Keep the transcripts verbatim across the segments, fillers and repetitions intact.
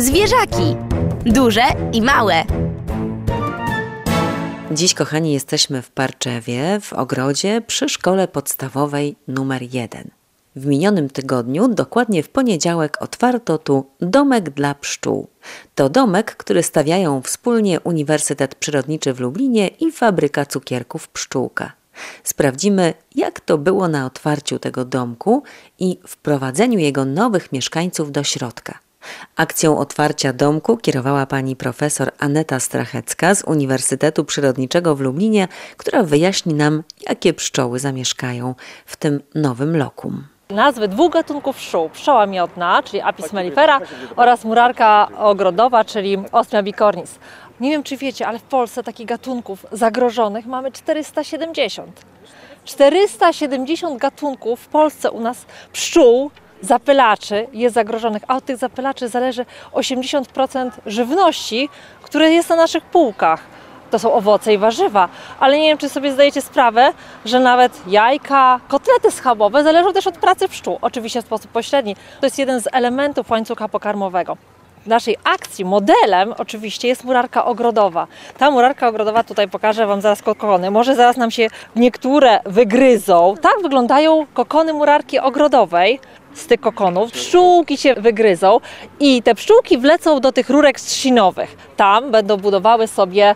Zwierzaki. Duże i małe. Dziś, kochani, jesteśmy w Parczewie, w ogrodzie przy szkole podstawowej numer jeden. W minionym tygodniu, dokładnie w poniedziałek, otwarto tu domek dla pszczół. To domek, który stawiają wspólnie Uniwersytet Przyrodniczy w Lublinie i Fabryka Cukierków Pszczółka. Sprawdzimy, jak to było na otwarciu tego domku i wprowadzeniu jego nowych mieszkańców do środka. Akcją otwarcia domku kierowała pani profesor Aneta Strachecka z Uniwersytetu Przyrodniczego w Lublinie, która wyjaśni nam, jakie pszczoły zamieszkają w tym nowym lokum. Nazwy dwóch gatunków pszczół, pszczoła miodna, czyli Apis mellifera, oraz murarka ogrodowa, czyli Osmia bicornis. Nie wiem, czy wiecie, ale w Polsce takich gatunków zagrożonych mamy czterysta siedemdziesiąt. czterysta siedemdziesiąt gatunków w Polsce u nas pszczół, zapylaczy jest zagrożonych, a od tych zapylaczy zależy osiemdziesiąt procent żywności, które jest na naszych półkach. To są owoce i warzywa, ale nie wiem, czy sobie zdajecie sprawę, że nawet jajka, kotlety schabowe zależą też od pracy pszczół, oczywiście w sposób pośredni. To jest jeden z elementów łańcucha pokarmowego. W naszej akcji modelem oczywiście jest murarka ogrodowa. Ta murarka ogrodowa, tutaj pokażę Wam zaraz kokony. Może zaraz nam się niektóre wygryzą. Tak wyglądają kokony murarki ogrodowej. Z tych kokonów pszczółki się wygryzą i te pszczółki wlecą do tych rurek trzcinowych. Tam będą budowały sobie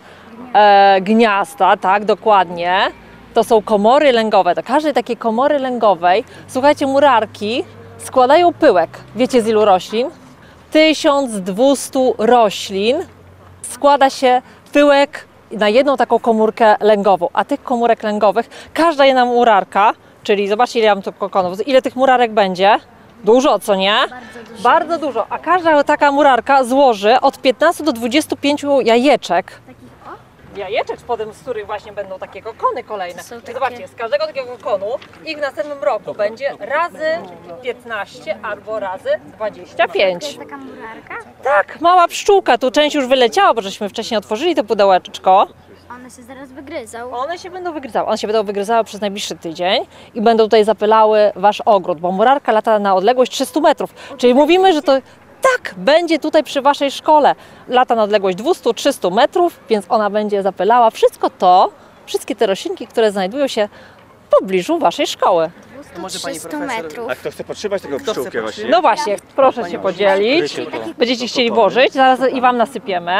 e, gniazda, tak, dokładnie. To są komory lęgowe. Do każdej takiej komory lęgowej, słuchajcie, murarki składają pyłek. Wiecie, z ilu roślin? tysiąc dwieście roślin składa się pyłek na jedną taką komórkę lęgową, a tych komórek lęgowych, każda jedna murarka, czyli zobaczcie, ile ja mam tu kokonów, ile tych murarek będzie? Dużo, co nie? Bardzo dużo. Bardzo dużo. A każda taka murarka złoży od piętnastu do dwudziestu pięciu jajeczek. Takich o? Jajeczek, spodem z których właśnie będą takie kokony kolejne. To są takie- Zobaczcie, z każdego takiego kokonu ich w następnym roku będzie razy piętnaście albo razy dwadzieścia To pięć. jest taka murarka? Tak, mała pszczółka, tu część już wyleciała, bo żeśmy wcześniej otworzyli to pudełeczko. One się zaraz wygryzą. One się będą wygryzały, one się będą wygryzały przez najbliższy tydzień i będą tutaj zapylały wasz ogród, bo murarka lata na odległość trzystu metrów. Czyli mówimy, że to tak, będzie tutaj przy waszej szkole. Lata na odległość dwieście do trzystu metrów, więc ona będzie zapylała wszystko to, wszystkie te roślinki, które znajdują się w pobliżu waszej szkoły. dwieście do trzystu metrów. A kto chce podtrzymać tego pszczółkę właśnie? No właśnie, proszę się podzielić. Będziecie chcieli włożyć, zaraz i wam nasypiemy.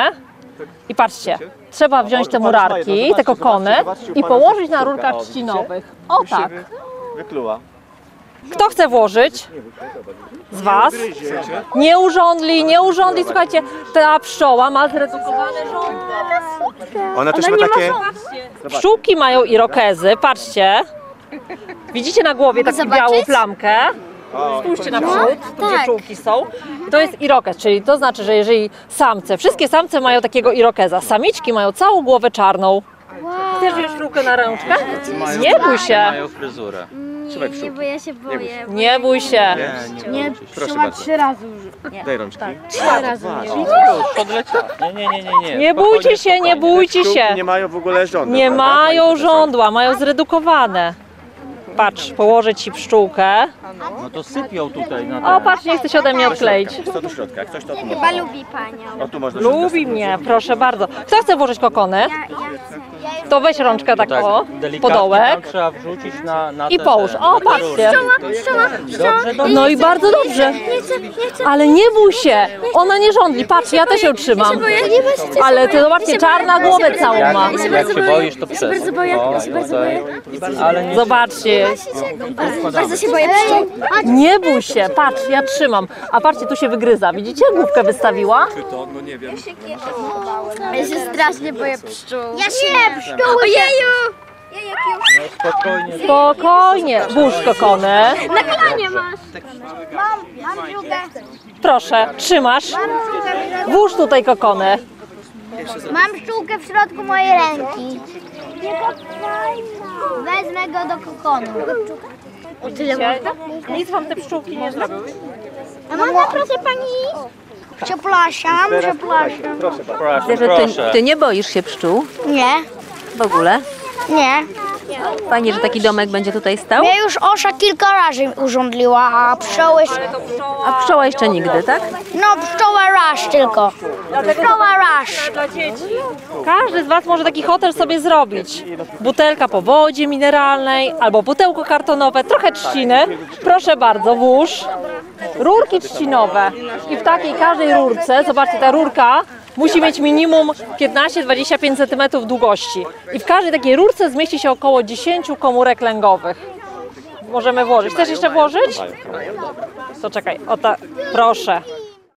I patrzcie, trzeba wziąć te murarki, te kokony i położyć na rurkach trzcinowych. O tak. Wykluła. Kto chce włożyć z was? Nie urządli, nie urządli. Słuchajcie, ta pszczoła ma zredukowane żądła. Ona też Ona ma nie takie... ma Pszczółki mają irokezy, patrzcie. Widzicie na głowie taką zobaczyć? białą plamkę? Spójrzcie na przód, tu gdzie tak. czułki są. I to jest irokez, czyli to znaczy, że jeżeli samce, wszystkie samce mają takiego irokeza, samiczki mają całą głowę czarną. Wow. Chcesz wziąć szkółkę na ręczkę? Nie bój się, Mają fryzurę. Trzymaj Nie, pszczółki. bo ja się boję. nie bój się. Nie, Proszę bardzo. trzy razy już. Daj rączki. Trzy razy nie. Podleciała. Nie, nie, nie, nie, nie. Nie bójcie się, nie bójcie Pszczółki się. nie mają w ogóle żądeł. Nie prawda, mają pani profesor? żądła, mają zredukowane. Patrz, położę ci pszczółkę. No to sypią tutaj na O, patrz, nie chce się ode mnie odkleić. Co do środka? Jak coś to tu Chyba można. lubi panią. O, tu można środka Lubi wsadzić. mnie, proszę bardzo. Kto chce włożyć kokony? Ja, ja chcę. Ja już To weź rączkę tak o, delikatnie podołek tam trzeba wrzucić na, na i te- połóż. te- O, te patrzcie. rurki. Dobrze, dobrze. No i bardzo dobrze. nie chcę, nie chcę. Ale nie bój się, ona nie rządzi. Patrz, ja też ją trzymam. Ale ty zobaczcie, czarna głowę całą ma. Jak, jak się boisz, to przez. bardzo boję, ja się bardzo boję. Ale nie Zobaczcie, Bardzo się boję pszczół. nie bój się, patrz, ja trzymam. A patrzcie, tu się wygryza. Widzicie, główkę wystawiła? Ja się strasznie boję pszczół. Ja się pszczół. Ojeju! spokojnie. Spokojnie, włóż kokony. Na kolanie masz. Mam, mam drugą. Proszę, trzymasz. Włóż tutaj kokony. Mam pszczółkę w środku mojej ręki. Wezmę go do kokonu. Tyle można? Nic wam te pszczółki nie zrobią. A można, proszę pani? Przepraszam, przepraszam. Proszę bardzo. Proszę, Że ty, proszę. ty nie boisz się pszczół Nie, w ogóle? nie. Fajnie, że taki domek będzie tutaj stał. Ja już Osza kilka razy urządliła, a pszczoły... A pszczoła jeszcze nigdy, tak? No pszczoła raz tylko. Pszczoła raz. Dla dzieci. Każdy z Was może taki hotel sobie zrobić. Butelka po wodzie mineralnej albo pudełko kartonowe, trochę trzciny. Proszę bardzo, włóż. Rurki trzcinowe. I w takiej każdej rurce, zobaczcie, ta rurka musi mieć minimum piętnaście do dwudziestu pięciu centymetrów długości. I w każdej takiej rurce zmieści się około dziesięć komórek lęgowych. Możemy włożyć. Chcesz jeszcze włożyć? To czekaj, o ta, proszę.